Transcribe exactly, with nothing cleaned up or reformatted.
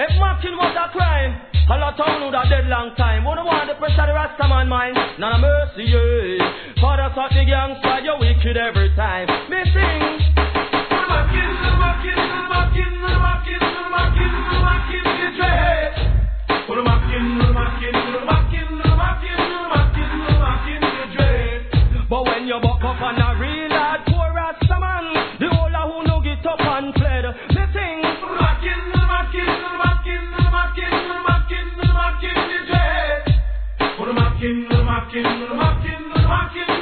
If mocking was a crime, a lot of know that dead long time. Wouldn't want the pressure the rasta man mind. None of mercy, yeah. Father thought the gangster, you wicked every time. Me sing. Mocking, mocking, mocking, mocking, mocking, mocking, the dread. Mocking, mocking, mocking, mocking, mocking, mocking, the dread. But when you buck up on a real hardcore rasta man, the whole of who no get up and fled. Me sing. Mocking, mocking, mocking, mocking, mocking, mocking, the dread. Mocking, mocking, mocking, mocking.